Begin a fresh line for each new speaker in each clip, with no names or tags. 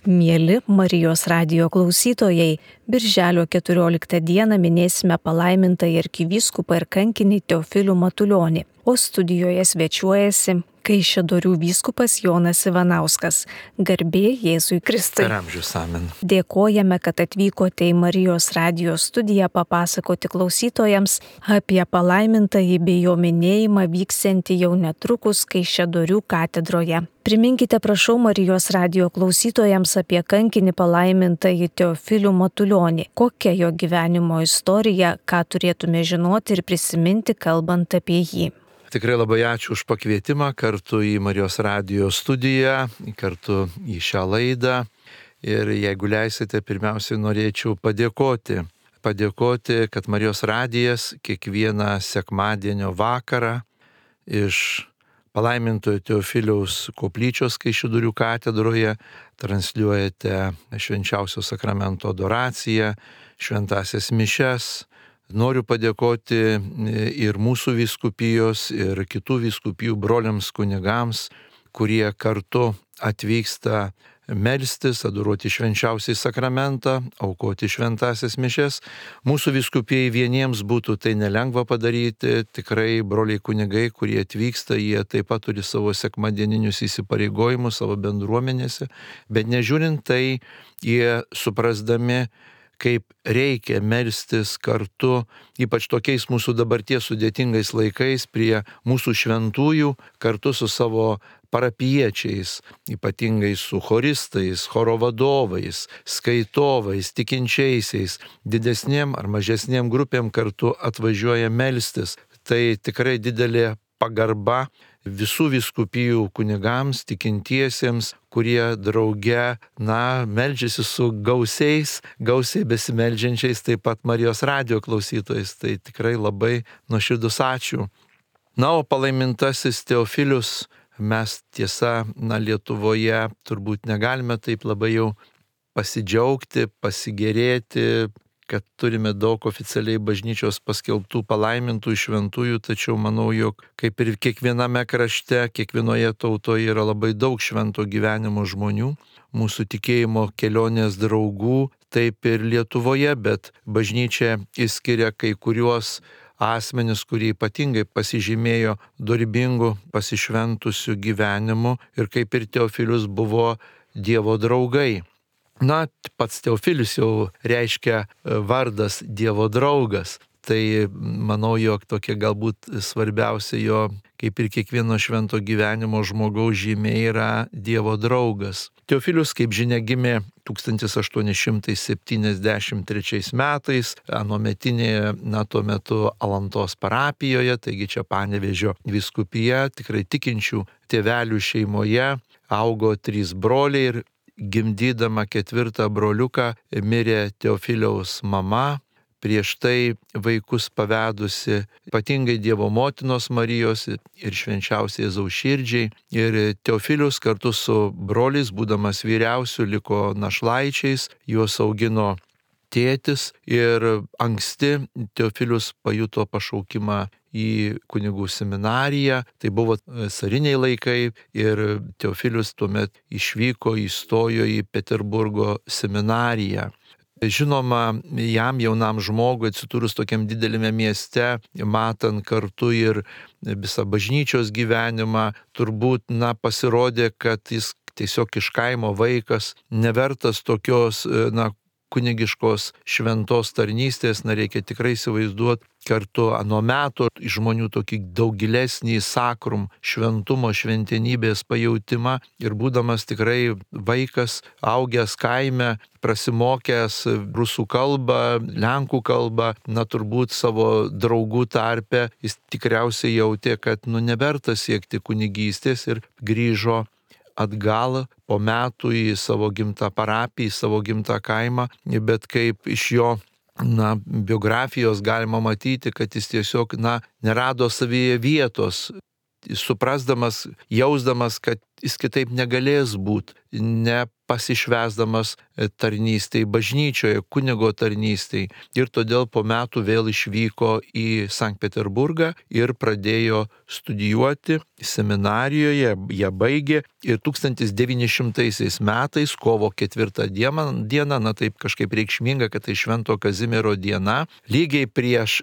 Mieli Marijos radijo klausytojai, Birželio 14 dieną minėsime palaimintąjį arkivyskupą ir kankinį Teofilių Matulionį, o studijoje svečiuojasi Kaišiadorių vyskupas Jonas Ivanauskas. Garbė Jėzui Kristui.
Per amžius amen.
Dėkojame, kad atvykote į Marijos radijo studiją papasakoti klausytojams apie palaimintąjį bei jo minėjimą vyksiantį jau netrukus Kaišiadorių katedroje. Priminkite, prašau, Marijos radijo klausytojams apie kankinį palaimintąjį Teofilių Matulionį. Kokia jo gyvenimo istorija, ką turėtume žinoti ir prisiminti, kalbant apie jį.
Tikrai labai ačiū už pakvietimą kartu į Marijos radijo studiją, kartu į šią laidą. Ir jeigu leisite, pirmiausiai norėčiau padėkoti, kad Marijos radijas kiekvieną sekmadienio vakarą iš palaimintojo Teofiliaus koplyčios Kaišiadorių katedroje transliuojate švenčiausio sakramento adoraciją, šventąsias mišias. Noriu padėkoti ir mūsų vyskupijos, ir kitų vyskupijų broliams kunigams, kurie kartu atvyksta melstis, adoruoti švenčiausiai sakramentą, aukoti šventąsias mišias. Mūsų vyskupijai vieniems būtų tai nelengva padaryti, tikrai broliai kunigai, kurie atvyksta, jie taip pat turi savo sekmadieninius įsipareigojimus savo bendruomenėse, bet nežiūrint tai, jie suprasdami, kaip reikia melstis kartu, ypač tokiais mūsų dabarties sudėtingais laikais, prie mūsų šventųjų, kartu su savo parapiečiais, ypatingai su choristais, choro vadovais, skaitovais, tikinčiaisiais, didesniem ar mažesniem grupėm kartu atvažiuoja melstis. Tai tikrai didelė pagarba visų vyskupijų kunigams, tikintiesiems, kurie drauge, meldžiasi su gausiai besimeldžiančiais, taip pat Marijos radijo klausytojais. Tai tikrai labai nuoširdus ačiū. O palaimintasis Teofilius, mes tiesa, Lietuvoje turbūt negalime taip labai jau pasidžiaugti, pasigėrėti, kad turime daug oficialiai bažnyčios paskelbtų palaimintų šventųjų, tačiau manau, jog kaip ir kiekviename krašte, kiekvienoje tautoje yra labai daug švento gyvenimo žmonių, mūsų tikėjimo kelionės draugų, taip ir Lietuvoje, bet bažnyčia išskiria kai kuriuos asmenis, kurie ypatingai pasižymėjo dorybingu, pasišventusiu gyvenimu ir kaip ir Teofilius buvo Dievo draugai. Pats Teofilius jau reiškia vardas Dievo draugas. Tai manau, jog tokia galbūt svarbiausia jo, kaip ir kiekvieno švento gyvenimo žmogaus žymė, yra Dievo draugas. Teofilius, kaip žinia, gimė 1873 metais, anuometinėje, tuo metu Alantos parapijoje, taigi čia Panevėžio vyskupija, tikrai tikinčių tėvelių šeimoje, augo 3 broliai ir gimdydama 4 broliuką mirė Teofiliaus mama, prieš tai vaikus pavedusi ypatingai Dievo motinos Marijos ir švenčiausiai Jėzaus širdžiai. Ir Teofilius kartu su broliais, būdamas vyriausiu, liko našlaičiais, juos augino tėtis ir anksti Teofilius pajuto pašaukimą į kunigų seminariją. Tai buvo cariniai laikai ir Teofilius tuomet išvyko, įstojo į Peterburgo seminariją. Žinoma, jam jaunam žmogui atsidūrus tokiam didelėme mieste, matant kartu ir visą bažnyčios gyvenimą, turbūt pasirodė, kad jis tiesiog iš kaimo vaikas, nevertas tokios kunigiškos šventos tarnystės. Reikia tikrai įsivaizduoti kartu anuo metu žmonių tokį daug gilesnį sakrum, šventumo, šventenybės pajautimą. Ir būdamas tikrai vaikas, augęs kaime, prasimokęs rusų kalbą, lenkų kalbą, turbūt savo draugų tarpe, jis tikriausiai jautė, kad neverta siekti kunigystės ir grįžo atgal po metų į savo gimtą parapiją, į savo gimtą kaimą, bet kaip iš jo biografijos galima matyti, kad jis tiesiog nerado savyje vietos, suprasdamas, jausdamas, kad jis kitaip negalės būti, pasišvęsdamas tarnystėj bažnyčioje, kunigo tarnystėj. Ir todėl po metų vėl išvyko į Sankt Peterburgą ir pradėjo studijuoti seminarijoje, ją baigė ir 1900 metais, kovo 4 dieną, na taip kažkaip reikšminga, kad tai Švento Kazimiero diena, lygiai prieš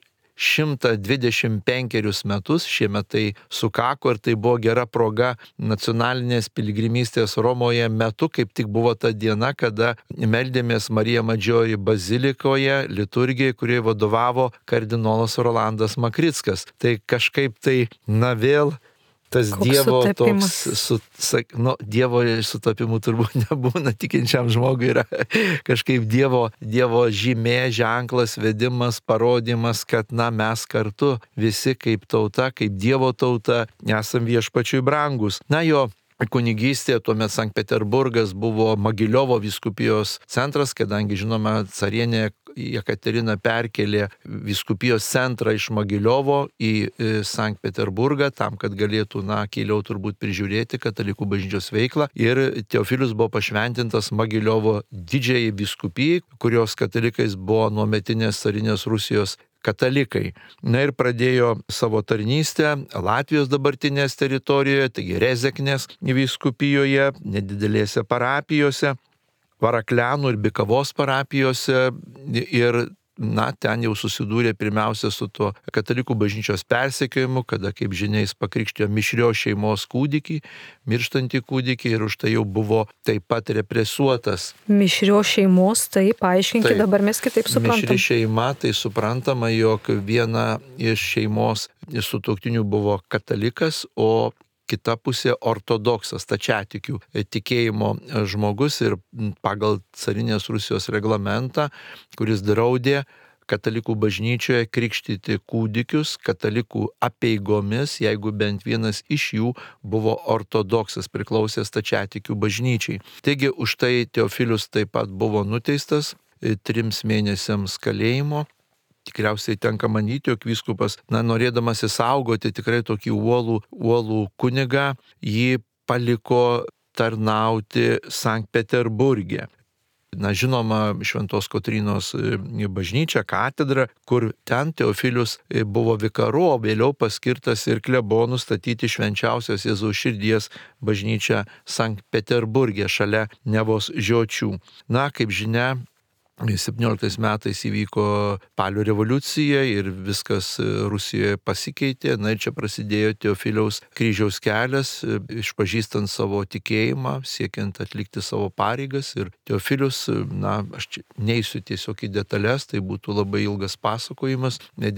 125 metus, šiemet tai sukako ir tai buvo gera proga nacionalinės piligrimystės Romoje metu, kaip tik buvo ta diena, kada meldėmės Marija Maggiore bazilikoje, liturgijai, kurioje vadovavo kardinolas Rolandas Makrickas. Tai kažkaip tai, na vėl, tas
Koks
Dievo
sutapimas.
toks, Dievo sutapimų turbūt nebūna, tikinčiam žmogui yra kažkaip Dievo žymė, ženklas, vedimas, parodymas, kad mes kartu visi kaip tauta, kaip Dievo tauta, esam Viešpačiui brangus. Jo kunigystė, tuomet Sankt Peterburgas buvo Mogiliovo vyskupijos centras, kadangi žinoma, carienė Jekaterina perkelė vyskupijos centrą iš Mogiliovo į Sankt Peterburgą, tam, kad galėtų, keiliau turbūt prižiūrėti katalikų bažnyčios veiklą. Ir Teofilius buvo pašventintas Mogiliovo didžiajai vyskupijai, kurios katalikais buvo nuometinės carinės Rusijos katalikai. Ir pradėjo savo tarnystę Latvijos dabartinės teritorijoje, taigi Rezeknės vyskupijoje, nedidelėse parapijose, Varaklianų ir Bikavos parapijose ir ten jau susidūrė pirmiausia su tuo katalikų bažnyčios persekiojimu, kada, kaip žinia, jis pakrikštijo mišrios šeimos kūdikį, mirštantį kūdikį ir už tai jau buvo taip pat represuotas.
Mišrios šeimos, taip, paaiškinkit, dabar mes kitaip suprantam.
Mišri šeima, tai suprantama, jog viena iš šeimos sutuoktinių buvo katalikas, o kita pusė ortodoksas, stačiatikių tikėjimo žmogus ir pagal carinės Rusijos reglamentą, kuris draudė katalikų bažnyčioje krikštyti kūdikius katalikų apeigomis, jeigu bent vienas iš jų buvo ortodoksas, priklausė stačiatikių bažnyčiai. Taigi už tai Teofilius taip pat buvo nuteistas 3 mėnesiams kalėjimo. Tikriausiai tenka manyti, jog vyskupas, norėdamas įsaugoti tikrai tokį uolų kunigą, jį paliko tarnauti Sankt Peterburge. Žinoma, Šventos Kotrynos bažnyčia, katedra, kur ten Teofilius buvo vikaru, o vėliau paskirtas ir klebonu statyti Švenčiausios Jėzaus širdies bažnyčią Sankt Peterburge šalia Nevos žiočių. Kaip žinia, 17 metais įvyko Spalio revoliucija ir viskas Rusijoje pasikeitė. Ir čia prasidėjo Teofiliaus kryžiaus kelias, išpažįstant savo tikėjimą, siekiant atlikti savo pareigas. Ir Teofilius, aš neisiu tiesiog į detalės, tai būtų labai ilgas pasakojimas.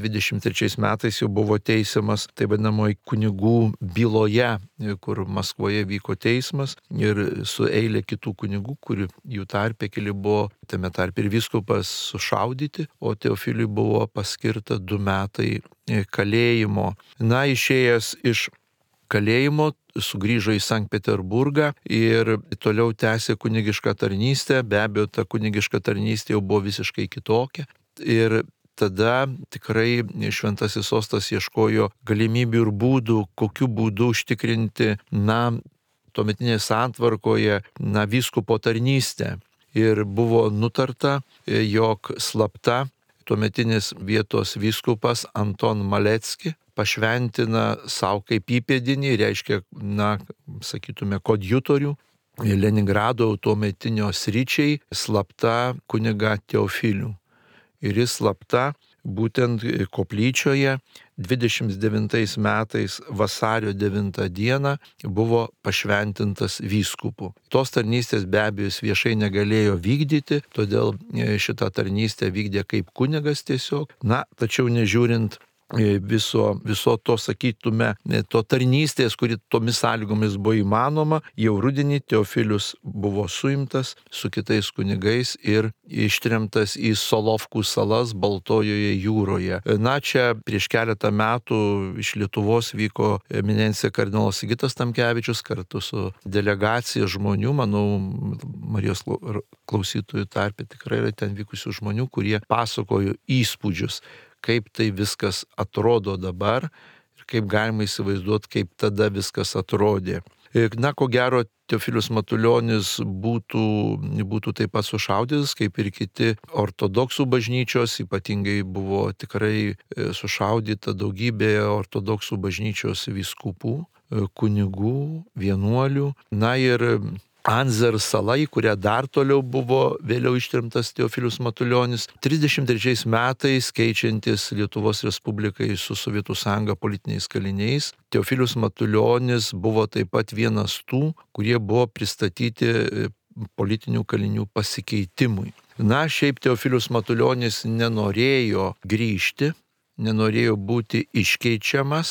23 metais jau buvo teisiamas taip vadinamoji kunigų byloje, kur Maskvoje vyko teismas ir su eilė kitų kunigų, kurių jų tarpe keli buvo, tame tarpe ir vyskupas, sušaudyti, o Teofiliui buvo paskirta 2 metai kalėjimo. Išėjęs iš kalėjimo sugrįžo į Sankt Peterburgą ir toliau tęsė kunigišką tarnystę. Be abejo, ta kunigiška tarnystė jau buvo visiškai kitokia. Ir tada tikrai Šventasis Sostas ieškojo galimybių ir būdų, kokiu būdu užtikrinti, tuometinėje santvarkoje, vyskupo tarnystę. Ir buvo nutarta, jog slapta tuometinis vietos vyskupas Anton Malecki pašventina savo kaip įpėdinį, reiškia, sakytume, kodjutorių Leningrado tuometinio sričiai slapta kunigą Teofilių. Ir jis slapta būtent koplyčioje 29 metais vasario 9 dieną buvo pašventintas vyskupu. Tos tarnystės be abejo jis viešai negalėjo vykdyti, todėl šitą tarnystę vykdė kaip kunigas tiesiog. Tačiau nežiūrint viso to, sakytume, to tarnystės, kuri tomis sąlygomis buvo įmanoma, jau rudenį Teofilius buvo suimtas su kitais kunigais ir ištremtas į Solovkų salas Baltojoje jūroje. Čia prieš keletą metų iš Lietuvos vyko eminencija kardinolas Sigitas Tamkevičius kartu su delegacija žmonių, manau, Marijos klausytojų tarpe tikrai yra ten vykusių žmonių, kurie pasakojo įspūdžius, kaip tai viskas atrodo dabar ir kaip galima įsivaizduoti, kaip tada viskas atrodė. Na, ko gero, Teofilius Matuljonis būtų taip pat sušaudytas, kaip ir kiti ortodoksų bažnyčios, ypatingai buvo tikrai sušaudyta daugybė ortodoksų bažnyčios vyskupų, kunigų, vienuolių. Na ir Anzer sala, į kurią dar toliau buvo vėliau ištremtas Teofilius Matuljonis. 33 metais, keičiantis Lietuvos Respublikai su Sovietų sąjunga politiniais kaliniais, Teofilius Matuljonis buvo taip pat vienas tų, kurie buvo pristatyti politinių kalinių pasikeitimui. Na, šiaip Teofilius Matuljonis nenorėjo grįžti, nenorėjo būti iškeičiamas,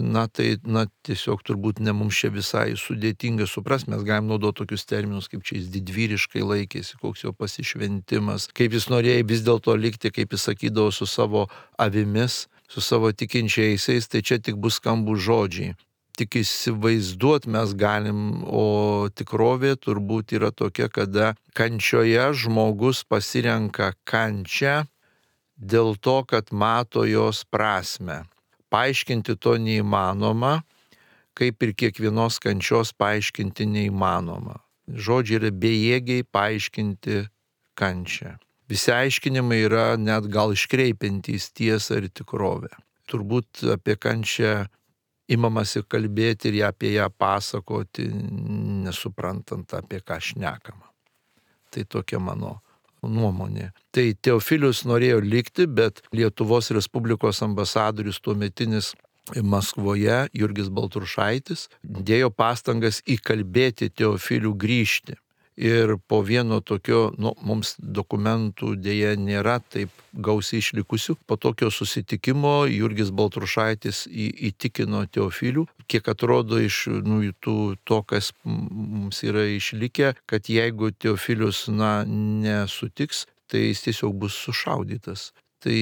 tiesiog turbūt ne mums čia visai sudėtinga suprast, mes galim naudoti tokius terminus, kaip čia jis didvyriškai laikėsi, koks jo pasišventimas, kaip jis norėjo vis dėlto likti, kaip jis sakydavo, su savo avimis, su savo tikinčiaisiais, tai čia tik bus skambų žodžiai. Tik įsivaizduot mes galim, o tikrovė turbūt yra tokia, kada kančioje žmogus pasirenka kančią, dėl to, kad mato jos prasme. Paaiškinti to neįmanoma, kaip ir kiekvienos kančios paaiškinti neįmanoma. Žodžiai yra bejėgiai paaiškinti kančią. Visi aiškinimai yra net gal iškreipiantys tiesą ir tikrovę. Turbūt apie kančią imamasi kalbėti ir apie ją pasakoti, nesuprantant, apie ką šnekama. Tai tokia mano nuomonė. Tai Teofilius norėjo likti, bet Lietuvos Respublikos ambasadorius tuometinis Maskvoje, Jurgis Baltrušaitis, dėjo pastangas įkalbėti Teofilių grįžti. Ir po vieno tokio, mums dokumentų dėja nėra taip gausiai išlikusių, po tokio susitikimo Jurgis Baltrušaitis įtikino Teofilių, kiek atrodo iš to, kas mums yra išlikę, kad jeigu Teofilius nesutiks, tai jis tiesiog bus sušaudytas. Tai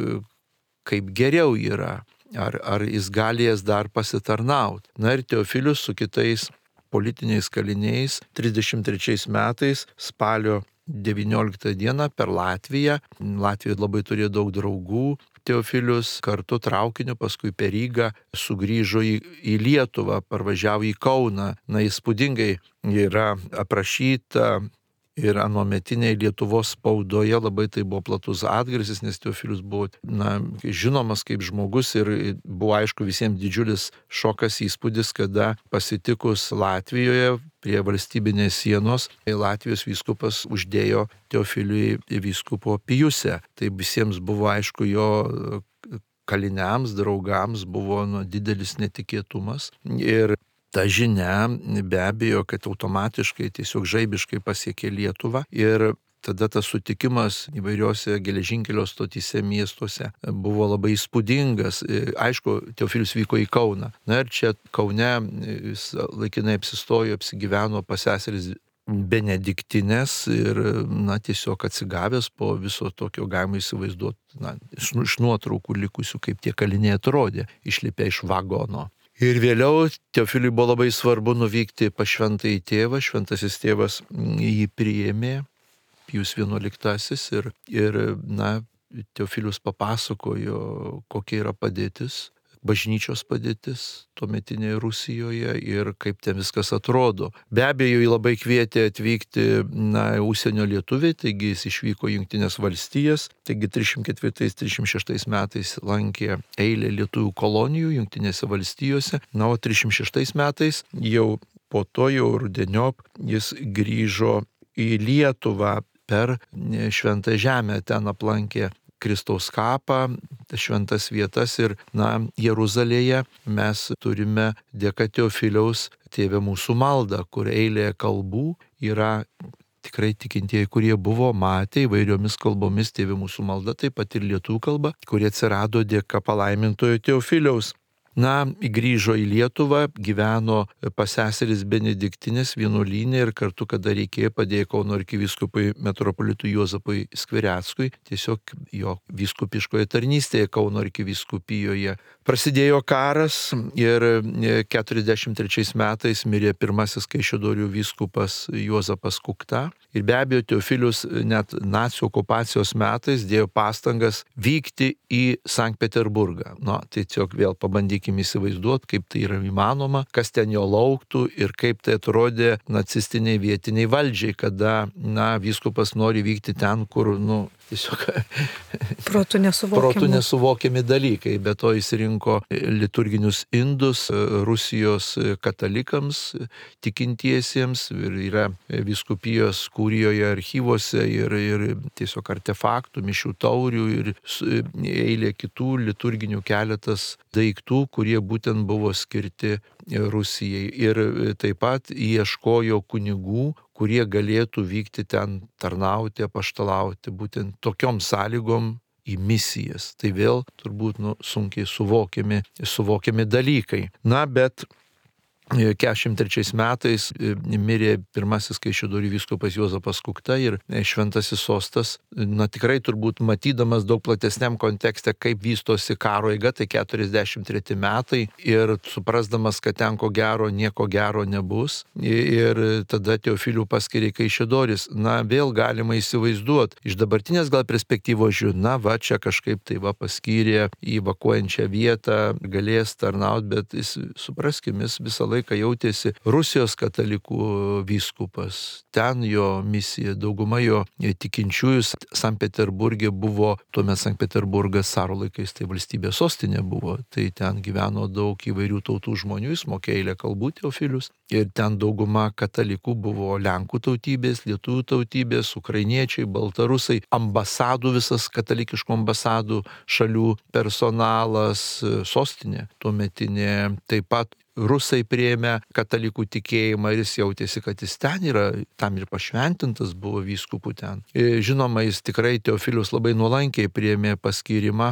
kaip geriau yra, ar jis galės dar pasitarnauti. Na ir Teofilius su kitais politiniais kaliniais 33 metais spalio 19 dieną per Latviją. Latvijoje labai turėjo daug draugų. Teofilius kartu traukiniu, paskui per Rygą sugrįžo į Lietuvą, parvažiavo į Kauną. Na, įspūdingai yra aprašyta ir anuometiniai Lietuvos spaudoje labai tai buvo platus atgarsis, nes Teofilius buvo žinomas kaip žmogus ir buvo aišku visiems didžiulis šokas įspūdis, kada pasitikus Latvijoje prie valstybinės sienos Latvijos vyskupas uždėjo Teofiliui vyskupo pijusę. Tai visiems buvo aišku, jo kaliniams, draugams buvo didelis netikėtumas. Ir ta žinia be abejo, kad automatiškai tiesiog žaibiškai pasiekė Lietuvą ir tada tas sutikimas įvairiose geležinkelio stotyse miestuose buvo labai įspūdingas. Aišku, Teofilius vyko į Kauną. Na ir čia Kaune jis laikinai apsistojo, apsigyveno pas seseris Benediktinės ir tiesiog atsigavęs po viso tokio galima įsivaizduoti iš nuotraukų likusių, kaip tie kaliniai atrodė, išlipę iš vagono. Ir vėliau Teofiliui buvo labai svarbu nuvykti pas šventąjį tėvą. Šventasis tėvas jį priėmė, Pijus XI, ir Teofilius papasakojo, kokia yra padėtis, bažnyčios padėtis tuometinėje Rusijoje ir kaip ten viskas atrodo. Be abejo, jį labai kvietė atvykti užsienio lietuviai, taigi jis išvyko į Jungtines valstijas, taigi 304-306 metais lankė eilę lietuvių kolonijų Jungtinėse valstijose, o 306 metais jau po to jau rudeniop jis grįžo į Lietuvą per Šventą Žemę, ten aplankė Kristaus kapą, šventas vietas ir, Jeruzalėje mes turime dėka Teofiliaus Tėve mūsų maldą, kur eilė kalbų yra tikrai tikintieji, kurie buvo matę įvairiomis kalbomis Tėve mūsų malda, taip pat ir lietuvių kalba, kurie atsirado dėka palaimintojo Teofiliaus. Grįžo į Lietuvą, gyveno pas seseris Benediktinės vienuolyne ir kartu, kada reikėjo, padėjo Kauno arkivyskupui metropolitui Juozapui Skvireckui, tiesiog jo vyskupiškoje tarnystėje Kauno arkivyskupijoje. Prasidėjo karas ir 43 metais mirė pirmasis Kaišiadorių vyskupas Juozapas Kukta Ir be abejo, Teofilius net nacių okupacijos metais dėjo pastangas vykti į Sankt Peterburgą. Tai tiesiog vėl pabandykime įsivaizduoti, kaip tai yra įmanoma, kas ten jo lauktų ir kaip tai atrodė nacistiniai vietiniai valdžiai, kada, vyskupas nori vykti ten, kur, tiesiog
protų
nesuvokiami dalykai. Be to jis rinko liturginius indus Rusijos katalikams, tikintiesiems, ir yra vyskupijos kurijoje archyvose ir tiesiog artefaktų, mišių taurių ir eilė kitų liturginių keletas daiktų, kurie būtent buvo skirti Rusijai. Ir taip pat ieškojo kunigų, kurie galėtų vykti ten tarnauti, apaštalauti, būtent tokiom sąlygom į misijas. Tai vėl turbūt sunkiai suvokiami dalykai. Bet 43 metais mirė pirmasis Kaišiadorių vyskupas Juozapas Kukta ir Šventasis Sostas, tikrai turbūt matydamas daug platesniam kontekste, kaip vystosi karo eiga, tai 43 metai ir suprasdamas, kad ten nieko gero nebus. Ir tada Teofilių paskiria Kaišiadoris. Vėl galima įsivaizduoti, iš dabartinės gal perspektyvos žiūrint, čia kažkaip tai paskyrė į evakuojančią vietą, galės tarnauti, bet supraskim, jis visą laiką jautėsi Rusijos katalikų vyskupas. Ten jo misija, dauguma jo tikinčiųjų Sankt Peterburge buvo, tuomet Sankt Peterburgas caro laikais tai valstybės sostinė buvo, tai ten gyveno daug įvairių tautų žmonių, jis mokėjo eilę kalbų Teofilius, ir ten dauguma katalikų buvo lenkų tautybės, lietuvių tautybės, ukrainiečiai, baltarusai, ambasadų, visas katalikiškų ambasadų šalių personalas, sostinė tuometinė, taip pat rusai priėmė katalikų tikėjimą ir jis jautėsi, kad jis ten yra, tam ir pašventintas buvo vyskupų ten. Žinoma, jis tikrai Teofilius labai nuolankiai priėmė paskyrimą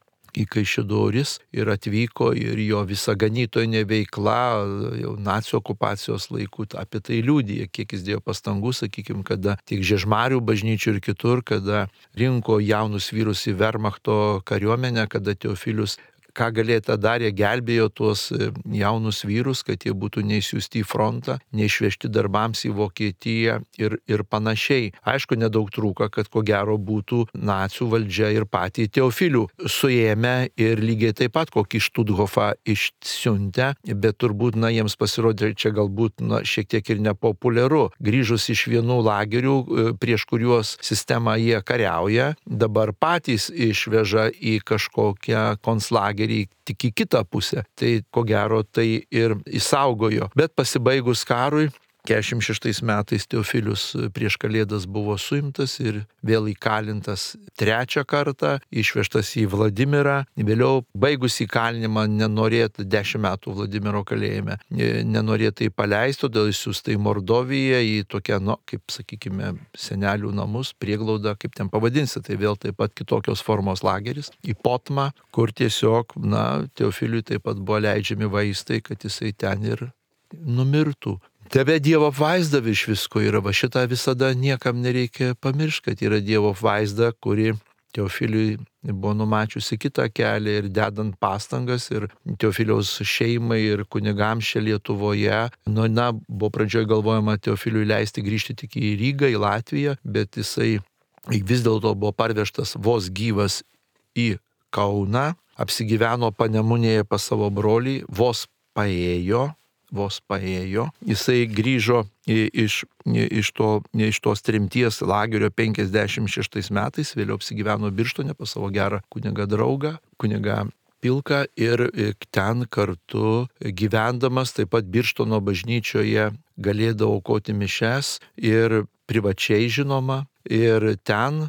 į Kaišiadoris ir atvyko, ir jo visa ganytojinė veikla jau nacių okupacijos laikų apie tai liudija, kiek jis dėjo pastangų, sakykime, kada tiek Žiežmarių bažnyčių ir kitur, kada rinko jaunus vyrus į Vermachto kariuomenę, kada Teofilius ką galėtų darė, gelbėjo tuos jaunus vyrus, kad jie būtų neįsiųsti į frontą, neišvežti darbams į Vokietiją ir panašiai. Aišku, nedaug trūko, kad ko gero būtų nacių valdžia ir patį Teofilių suėmę ir lygiai taip pat kokį Štuthofą išsiuntę, bet turbūt, jiems pasirodė čia galbūt šiek tiek ir nepopuliaru. Grįžus iš vienų lagerių, prieš kuriuos sistemą jie kariauja, dabar patys išveža į kažkokią konclagerį tik į kitą pusę. Tai ko gero tai ir įsaugojo. Bet pasibaigus karui, 46 metais Teofilius prieš Kalėdas buvo suimtas ir vėl įkalintas 3 kartą, išvežtas į Vladimirą. Vėliau baigus įkalinimą nenorėtų 10 metų Vladimiro kalėjime, nenorėtų paleisti, todėl išsiųsta į Mordoviją, į tokią, kaip sakykime, senelių namus, prieglaudą, kaip ten pavadinsi, tai vėl taip pat kitokios formos lageris, į Potmą, kur tiesiog, Teofiliui taip pat buvo leidžiami vaistai, kad jisai ten ir numirtų. Tebe Dievo apvaizda virš visko yra, šitą visada niekam nereikia pamiršti, kad yra Dievo apvaizda, kuri Teofiliui buvo numačiusi kitą kelią ir dedant pastangas ir Teofiliaus šeimai ir kunigams čia Lietuvoje. Buvo pradžioje galvojama Teofiliui leisti grįžti tik į Rygą, į Latviją, bet jisai vis dėlto buvo parvežtas vos gyvas į Kauną, apsigyveno Panemunėje pas savo brolį, vos paėjo, jisai grįžo iš tos tremties lagerio 56 metais, vėliau apsigyveno Birštone pas savo gerą kunigą draugą, kunigą Pilką, ir ten kartu gyvendamas taip pat Birštono bažnyčioje galėdavo aukoti mišias ir privačiai žinoma, ir ten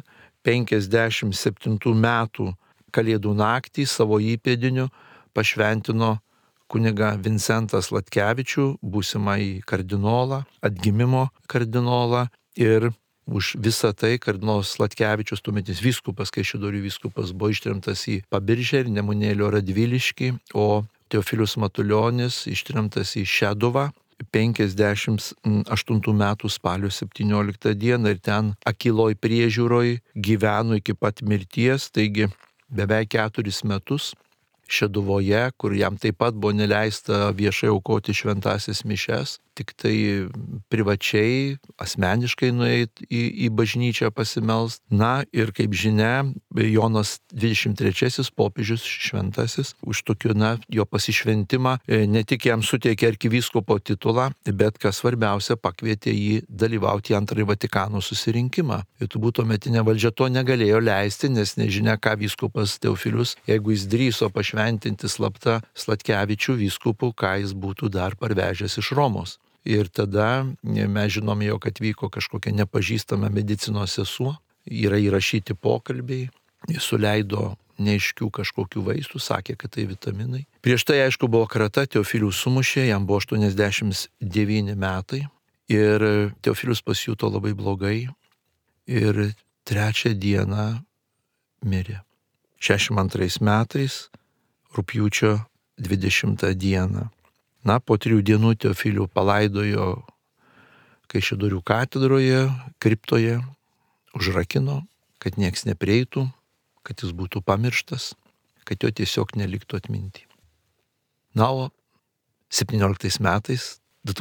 57 metų Kalėdų naktį savo įpėdiniu pašventino kunigą Vincentą Sladkevičių, būsimąjį kardinolą, atgimimo kardinolą, ir už visą tai kardinolas Sladkevičius, tuometinis vyskupas, Kaišiadorių vyskupas, buvo ištremtas į Pabiržę ir Nemunėlio Radviliškį, o Teofilius Matulionis ištremtas į Šeduvą 58 metų spalio 17 dieną ir ten akyloj priežiūroj gyveno iki pat mirties, taigi beveik 4 metus Šeduvoje, kur jam taip pat buvo neleista viešai aukoti šventąsias mišias, tik tai privačiai, asmeniškai nueiti į bažnyčią pasimelst. Na ir kaip žinia, Jonas 23 popiežius šventasis už tokiu, jo pasišventimą ne tik jam suteikė arkivyskupo titulą, bet kas svarbiausia, pakvietė jį dalyvauti į antrąjį Vatikano susirinkimą. Ir turbūt tuometinė valdžia to negalėjo leisti, nes nežinia, ką vyskupas Teofilius, jeigu jis drįso pašventinti slapta Sladkevičių vyskupų, ką jis būtų dar parvežęs iš Romos. Ir tada mes žinome, jog atvyko kažkokia nepažįstama medicinos sesuo, yra įrašyti pokalbiai, jis suleido neaiškių kažkokių vaistų, sakė, kad tai vitaminai. Prieš tai, aišku, buvo krata, Teofilius sumušė, jam buvo 89 metai ir Teofilius pasijuto labai blogai ir 3 dieną mirė. 62 metais, rugpjūčio 20 dieną. Po 3 dienų Teofilių palaidojo Kaišiadorių katedroje, kriptoje, užrakino, kad nieks neprieitų, kad jis būtų pamirštas, kad jo tiesiog neliktų atminti. O 17 metais,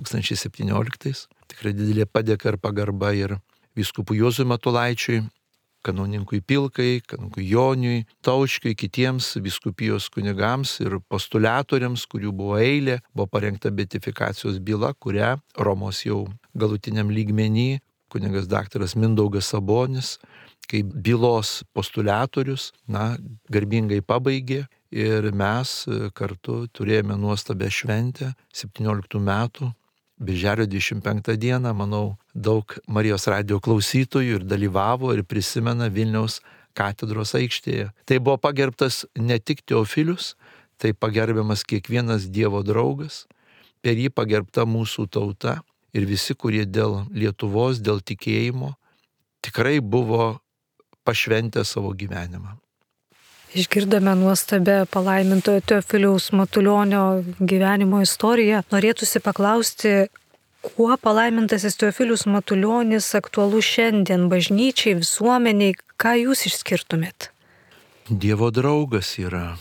2017, tikrai didelė padėka ir pagarba ir vyskupui Juozui Matulaičiui, kanoninkui Pilkai, kanoninkui Joniui, Taučkiui, kitiems vyskupijos kunigams ir postuliatoriams, kurių buvo eilė, buvo parengta beatifikacijos byla, kurią Romos jau galutiniam lygmenį kunigas daktaras Mindaugas Sabonis, kaip bylos postuliatorius, garbingai pabaigė ir mes kartu turėjome nuostabią šventę 17 metų. Birželio 25 dieną, manau, daug Marijos radijo klausytojų ir dalyvavo ir prisimena Vilniaus katedros aikštėje. Tai buvo pagerbtas ne tik Teofilius, tai pagerbiamas kiekvienas Dievo draugas, per jį pagerbta mūsų tauta ir visi, kurie dėl Lietuvos, dėl tikėjimo tikrai buvo pašventę savo gyvenimą.
Išgirdome nuostabę palaimintojo Teofiliaus Matulionio gyvenimo istoriją. Norėtųsi paklausti, kuo palaimintasis Teofilius Matulionis aktualus šiandien bažnyčiai, visuomeniai, ką jūs išskirtumėt?
Dievo draugas yra.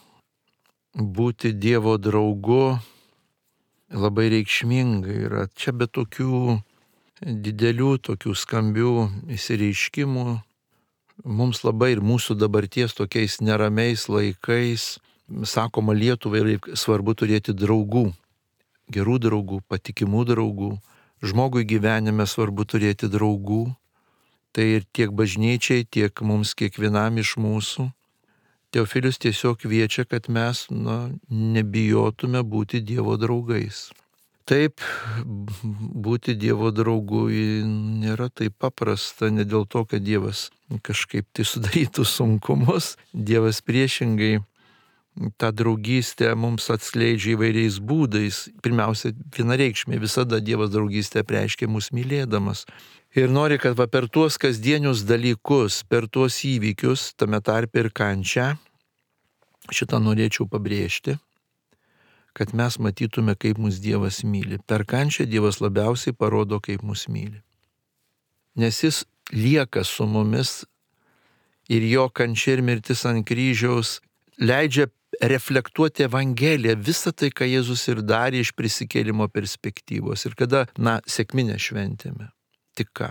Būti Dievo draugu labai reikšminga yra. Čia be tokių didelių, tokių skambių įsireiškimų. Mums labai ir mūsų dabarties tokiais neramiais laikais, sakoma, Lietuvai svarbu turėti draugų, gerų draugų, patikimų draugų. Žmogui gyvenime svarbu turėti draugų. Tai ir tiek bažnyčiai, tiek mums kiekvienam iš mūsų. Teofilius tiesiog kviečia, kad mes nebijotume būti Dievo draugais. Taip, būti Dievo draugu nėra taip paprasta, ne dėl to, kad Dievas kažkaip tai sudarytų sunkumus. Dievas priešingai tą draugystę mums atskleidžia įvairiais būdais. Pirmiausia, vienareikšmiai visada Dievas draugystę reiškia mus mylėdamas. Ir nori, kad per tuos kasdienius dalykus, per tuos įvykius, tame tarpe ir kančią, šitą norėčiau pabrėžti, kad mes matytume, kaip mus Dievas myli. Per kančią Dievas labiausiai parodo, kaip mus myli. Nes jis lieka su mumis ir jo kančia ir mirtis ant kryžiaus leidžia reflektuoti Evangeliją, visą tai, ką Jėzus ir darė iš prisikėlimo perspektyvos. Ir kada, sekminę šventėme. Tik ką?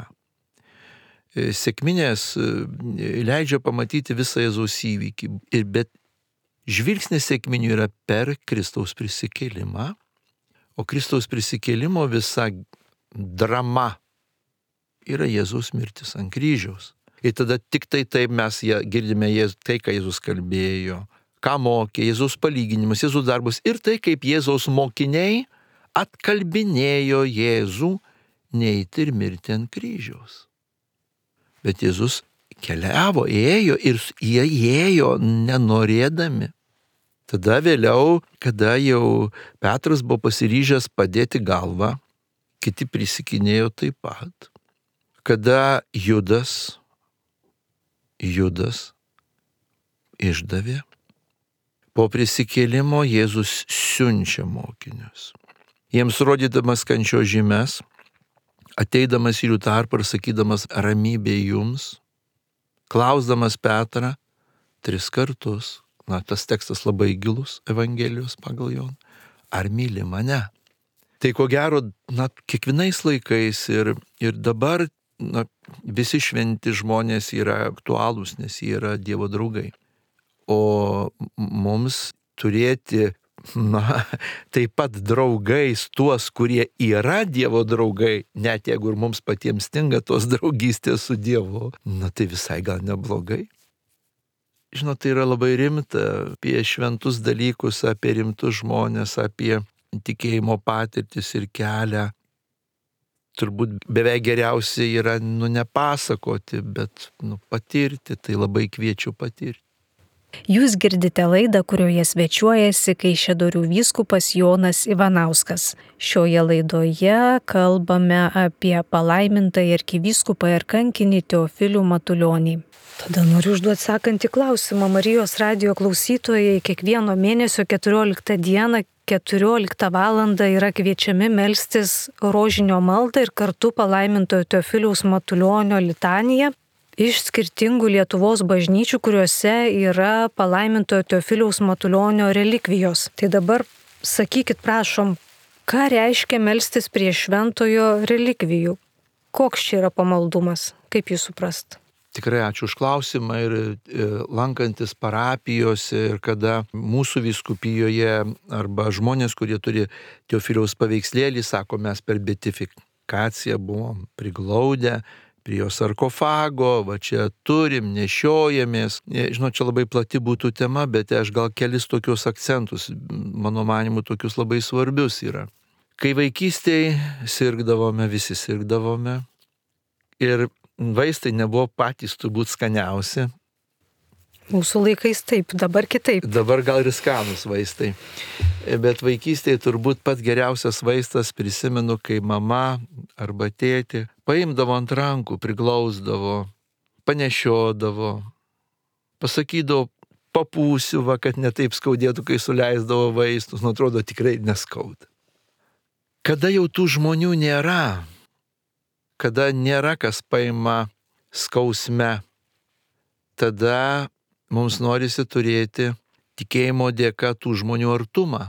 Sekminės leidžia pamatyti visą Jėzaus įvykį. Bet žvilgsnis sekminių yra per Kristaus prisikėlimą, o Kristaus prisikėlimo visa drama yra Jėzaus mirtis ant kryžiaus. Ir tada tik tai taip mes girdime tai, ką Jėzus kalbėjo, ką mokė, Jėzaus palyginimus, Jėzaus darbus ir tai, kaip Jėzaus mokiniai atkalbinėjo Jėzų neiti ir mirti ant kryžiaus. Bet Jėzus keliavo, ėjo ir jie ėjo nenorėdami. Tada vėliau, kada jau Petras buvo pasiryžęs padėti galvą, kiti prisikinėjo taip pat. Kada Judas išdavė, po prisikėlimo Jėzus siunčia mokinius. Jiems rodydamas kančios žymes, ateidamas į jų tarpą ir sakydamas ramybė jums, klausdamas Petrą 3 kartus, tas tekstas labai gilus Evangelijos pagal Joną. Ar myli mane? Tai ko gero, kiekvienais laikais ir dabar visi šventi žmonės yra aktualūs, nes jie yra Dievo draugai. O mums turėti, taip pat draugais tuos, kurie yra Dievo draugai, net jeigu ir mums patiems stinga tos draugystės su Dievu, tai visai gal neblogai. Žinot, tai yra labai rimta, apie šventus dalykus, apie rimtus žmonės, apie tikėjimo patirtis ir kelią. Turbūt beveik geriausia yra, nepasakoti, bet patirti, tai labai kviečiu patirti.
Jūs girdite laidą, kurioje svečiuojasi Kaišiadorių vyskupas Jonas Ivanauskas. Šioje laidoje kalbame apie palaimintąjį arkivyskupą ir kankinį Teofilių Matulionį. Tada noriu užduoti sekantį klausimą. Marijos radijo klausytojai kiekvieno mėnesio 14 dieną 14 valandą yra kviečiami melstis rožinio maldą ir kartu palaimintojo Teofiliaus Matulionio litaniją iš skirtingų Lietuvos bažnyčių, kuriuose yra palaimintojo Teofiliaus Matulionio relikvijos. Tai dabar sakykit, prašom, ką reiškia melstis prie šventojo relikvijų? Koks čia yra pamaldumas? Kaip jūs suprast?
Tikrai ačiū už klausimą ir lankantis parapijose ir kada mūsų vyskupijoje arba žmonės, kurie turi Teofiliaus paveikslėlį, sako, mes per beatifikaciją buvom priglaudę prie jo sarkofago, va čia turim, nešiojamės. Žinot, čia labai plati būtų tema, bet aš gal kelis tokius akcentus, mano manimu, tokius labai svarbius yra. Kai vaikystėje sirgdavome, visi sirgdavome ir vaistai nebuvo patys turbūt skaniausi.
Mūsų laikais taip, dabar kitaip.
Dabar gal ir skanus vaistai. Bet vaikystėje turbūt pats geriausias vaistas, prisimenu, kai mama arba tėtė paimdavo ant rankų, priglausdavo, panešiodavo, pasakydavo, papūsiu, kad netaip skaudėtų, kai suleisdavo vaistus, atrodo tikrai neskauda. Kada jau tų žmonių nėra, kada nėra kas paima skausme, tada mums norisi turėti tikėjimo dėka tų žmonių artumą.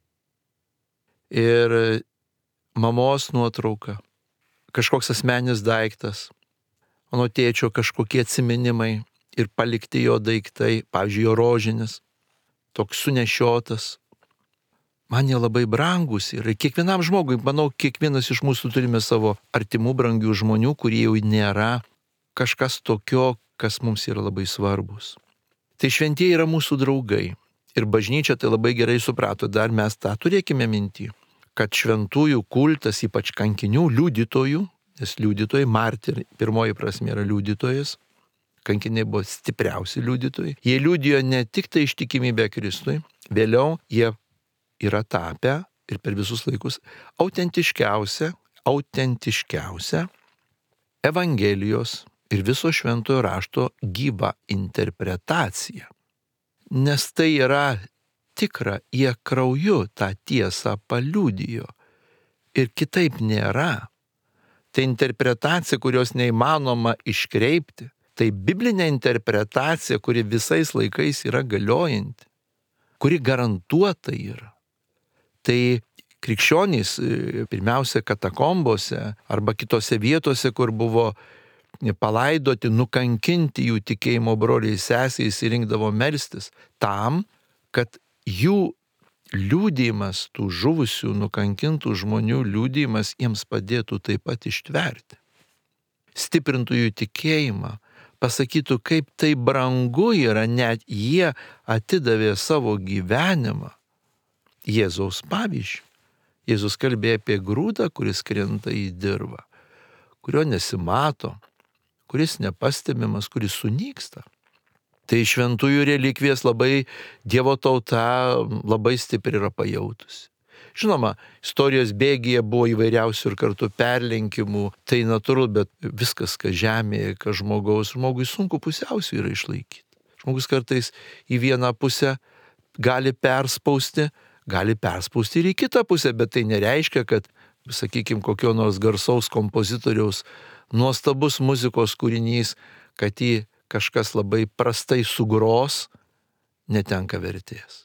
Ir mamos nuotrauka, kažkoks asmeninis daiktas, mano tėčio kažkokie atsiminimai ir palikti jo daiktai, pavyzdžiui, jo rožinis, toks sunešiotas. Man jie labai brangus yra. Kiekvienam žmogui, manau, kiekvienas iš mūsų turime savo artimų, brangių žmonių, kurie jau nėra kažkas tokio, kas mums yra labai svarbus. Tai šventieji yra mūsų draugai. Ir bažnyčia tai labai gerai suprato, dar mes tą turėkime minty, kad šventųjų kultas, ypač kankinių, liudytojų, nes liudytojai, martyrai, pirmoji prasme yra liudytojas, kankiniai buvo stipriausi liudytojai. Jie liudijo ne tik tai ištikimybę Kristui, vėliau jie yra tapę ir per visus laikus autentiškiausia Evangelijos ir viso šventojo rašto gyva interpretacija. Nes tai yra tikra, jie krauju tą tiesą paliudijo. Ir kitaip nėra. Tai interpretacija, kurios neįmanoma iškreipti. Tai biblinė interpretacija, kuri visais laikais yra galiojanti, kuri garantuota yra. Tai krikščionys, pirmiausia, katakombose arba kitose vietose, kur buvo palaidoti, nukankinti jų tikėjimo broliai sesės, įrinkdavo melstis tam, kad jų liudijimas, tų žuvusių, nukankintų žmonių liudijimas jiems padėtų taip pat ištverti. Stiprintų jų tikėjimą, pasakytų, kaip tai brangu yra, net jie atidavė savo gyvenimą Jėzaus pavyzdžiui. Jėzus kalbėjo apie grūdą, kuris krenta į dirvą, kurio nesimato, kuris nepastebimas, kuris sunyksta. Tai šventųjų relikvijas labai Dievo tauta labai stipriai yra pajautusi. Žinoma, istorijos bėgyje buvo įvairiausių ir kartu perlenkimų, tai natūralu, bet viskas, kas žemėje, kas žmogui sunku pusiausvyrą išlaikyti. Žmogus kartais į vieną pusę gali perspausti ir į kitą pusę, bet tai nereiškia, kad, sakykime, kokio nors garsaus kompozitoriaus nuostabus muzikos kūrinys, kad jį kažkas labai prastai sugros netenka vertės.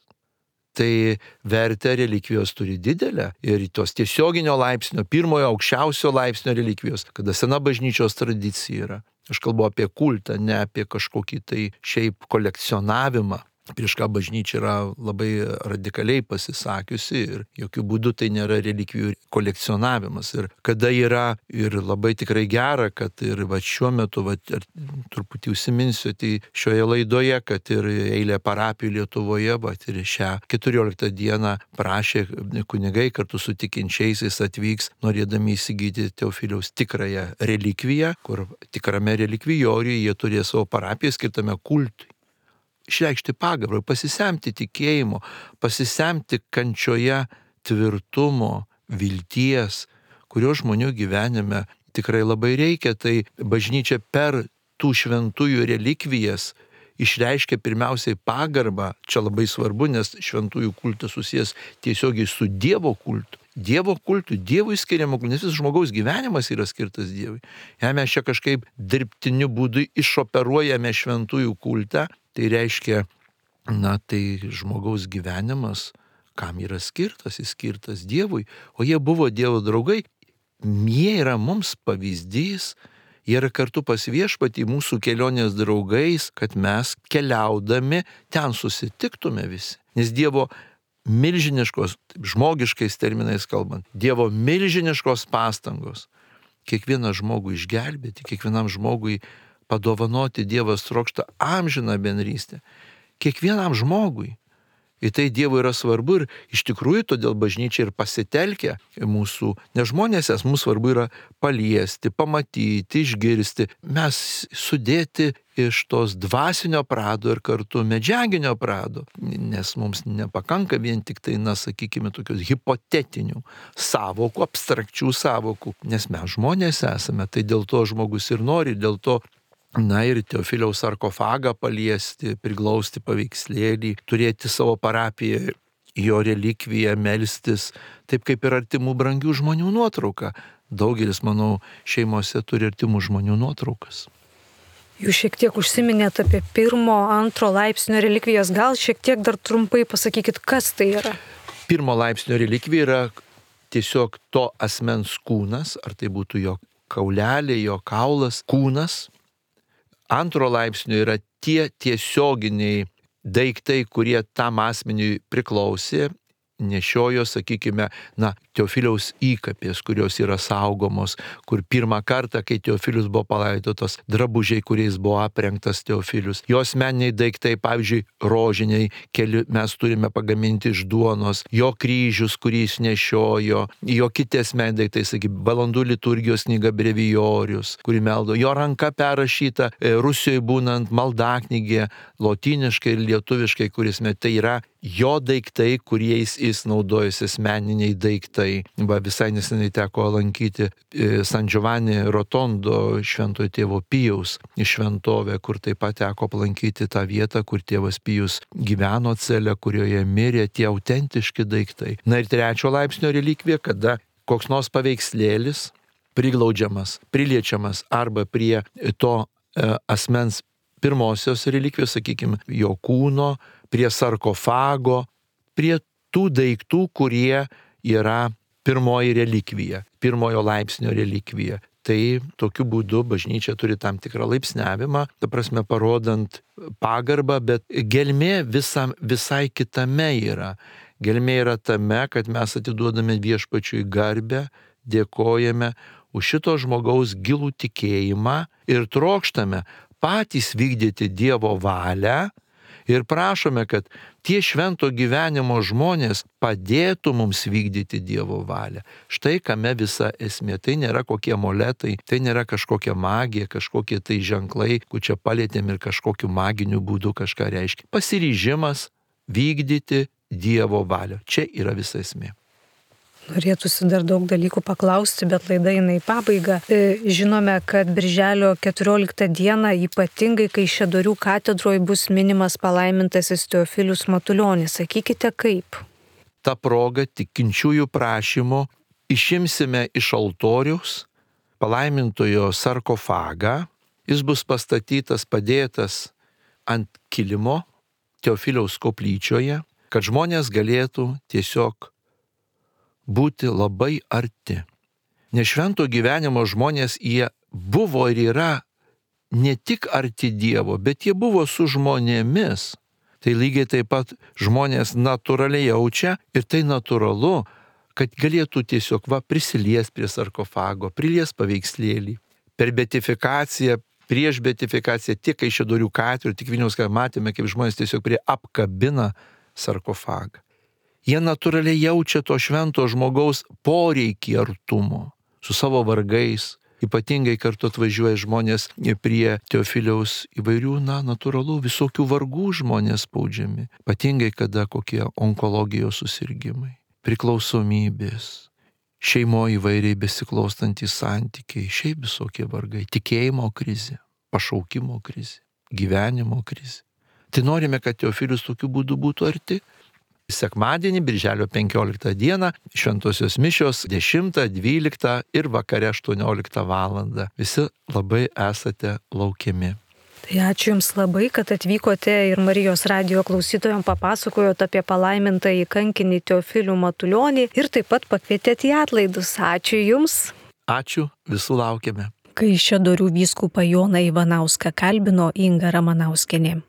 Tai vertę relikvijos turi didelę ir tos tiesioginio laipsnio, pirmojo aukščiausio laipsnio relikvijos, kada sena bažnyčios tradicija yra. Aš kalbu apie kultą, ne apie kažkokį tai šiaip kolekcionavimą, prieš ką bažnyčia yra labai radikaliai pasisakiusi ir jokių būdų tai nėra relikvijų kolekcionavimas. Ir kada yra ir labai tikrai gera, kad ir šiuo metu, truputį užsiminsiu, tai šioje laidoje, kad ir eilė parapijų Lietuvoje, ir šią 14 dieną prašė kunigai kartu su tikinčiaisiais atvyks, norėdami įsigyti Teofiliaus tikrąją relikviją, kur tikrame relikvijoriuje jie turės savo parapiją skirtame kultui. Išreikšti pagarbą, pasisemti tikėjimo, pasisemti kančioje tvirtumo, vilties, kurio žmonių gyvenime tikrai labai reikia. Tai bažnyčia per tų šventųjų relikvijas išreiškia pirmiausiai pagarbą. Čia labai svarbu, nes šventųjų kultas susijęs tiesiogiai su Dievo kultu. Dievo kultui, Dievui skiriamo kultui, nes visas žmogaus gyvenimas yra skirtas Dievui. Jei mes čia kažkaip dirbtiniu būdu išoperuojame šventųjų kultą, tai reiškia, tai žmogaus gyvenimas, kam yra skirtas, jis skirtas Dievui, o jie buvo Dievo draugai, jie yra mums pavyzdys, jie yra kartu pas viešpatį mūsų kelionės draugais, kad mes keliaudami ten susitiktume visi. Nes Dievo milžiniškos, žmogiškais terminais kalbant, Dievo milžiniškos pastangos kiekvieną žmogų išgelbėti, kiekvienam žmogui padovanoti, Dievas trokšta amžiną bendrystę. Kiekvienam žmogui. Ir tai Dievui yra svarbu ir iš tikrųjų todėl bažnyčia ir pasitelkia mūsų, nes žmonės mums svarbu yra paliesti, pamatyti, išgirsti, mes sudėti iš tos dvasinio prado ir kartu medžiaginio prado, nes mums nepakanka vien tik tai, sakykime, tokios hipotetinių savokų, abstrakčių savokų, nes mes žmonės esame, tai dėl to žmogus ir nori, dėl to ir Teofiliaus sarkofagą paliesti, priglausti paveikslėlį, turėti savo parapiją, jo relikviją, melstis, taip kaip ir artimų brangių žmonių nuotrauka. Daugelis, manau, šeimose turi artimų žmonių nuotraukas.
Jūs šiek tiek užsiminėte apie 1, 2 laipsnio relikvijas, gal šiek tiek dar trumpai pasakykit, kas tai yra?
1 laipsnio relikvija yra tiesiog to asmens kūnas, ar tai būtų jo kaulelė, jo kaulas, kūnas. 2 laipsnio yra tie tiesioginiai daiktai, kurie tam asmeniui priklausė, nešiojo, sakykime, Teofiliaus įkapės, kurios yra saugomos, kur pirmą kartą, kai Teofilius buvo palaidotas, drabužiai, kuriais buvo aprengtas Teofilius. Jo asmeniniai daiktai, pavyzdžiui, rožiniai, keli mes turime pagaminti iš duonos, jo kryžius, kurį jis nešiojo, jo kiti asmeniniai daiktai, sakykime, valandų liturgijos knyga Brevijorius, kuri meldo, jo ranka perrašyta Rusijoje būnant maldaknygė, lotyniškai ir lietuviškai, kuris tai yra jo daiktai, kuriais jis naudojasi, asmeniniai daiktai. Visai neseniai teko lankyti San Giovanni Rotondo Šventojo tėvo Pijaus šventovę, kur taip pat teko aplankyti tą vietą, kur tėvas Pijus gyveno celę, kurioje mirė tie autentiški daiktai. Ir 3 laipsnio relikvija, kada koks nors paveikslėlis priglaudžiamas, priliečiamas arba prie to asmens pirmosios relikvijos, sakykime, jo kūno, prie sarkofago, prie tų daiktų, kurie yra 1 relikvija, 1 laipsnio relikvija. Tai tokiu būdu bažnyčia turi tam tikrą laipsniavimą, ta prasme parodant pagarbą, bet gelmė visai kitame yra. Gelmė yra tame, kad mes atiduodame viešpačiui garbę, dėkojame už šito žmogaus gilų tikėjimą ir trokštame patys vykdyti Dievo valią ir prašome, kad tie švento gyvenimo žmonės padėtų mums vykdyti Dievo valią. Štai kame visa esmė. Tai nėra kokie amuletai, tai nėra kažkokia magija, kažkokie tai ženklai, kur čia palėtėm ir kažkokiu maginiu būdu kažką reiškia. Pasiryžimas vykdyti Dievo valią. Čia yra visa esmė.
Norėtųsi dar daug dalykų paklausti, bet laida eina į pabaigą. Žinome, kad birželio 14 dieną ypatingai Kaišiadorių katedroje bus minimas palaimintasis Teofilius Matulionis. Sakykite kaip?
Ta proga tikinčiųjų prašymu išimsime iš altoriaus palaimintojo sarkofagą. Jis bus pastatytas, padėtas ant kilimo, Teofiliaus koplyčioje, kad žmonės galėtų tiesiog būti labai arti. Nes švento gyvenimo žmonės jie buvo ir yra ne tik arti Dievo, bet jie buvo su žmonėmis. Tai lygiai taip pat žmonės natūraliai jaučia ir tai natūralu, kad galėtų tiesiog prisilies prie sarkofago, prilies paveikslėlį. Per beatifikaciją, prieš beatifikaciją tiek Kaišiadorių katedroje, tiek Vilniaus katedroje matėme, kaip žmonės tiesiog prie apkabina sarkofagą. Jie natūraliai jaučia to švento žmogaus poreikį artumo su savo vargais. Ypatingai kartu atvažiuoja žmonės prie Teofiliaus įvairių, natūralu, visokių vargų žmonės spaudžiami. Ypatingai kada kokie onkologijos susirgimai, priklausomybės, šeimoje įvairiai besiklaustantys santykiai, šiaip visokie vargai, tikėjimo krizė, pašaukimo krizė, gyvenimo krizė. Tai norime, kad Teofilius tokiu būdu būtų arti. Sekmadienį, birželio 15 dieną, šventosios mišios 10, 12 ir vakare 18 valandą. Visi labai esate laukiami.
Tai ačiū Jums labai, kad atvykote ir Marijos radijo klausytojams papasakojot apie palaimintąjį kankinį Teofilių Matulionį ir taip pat pakvietėt į atlaidus. Ačiū Jums.
Ačiū, visų laukiame.
Kaišiadorių vyskupą Joną Ivanauską kalbino Inga Ramanauskienė.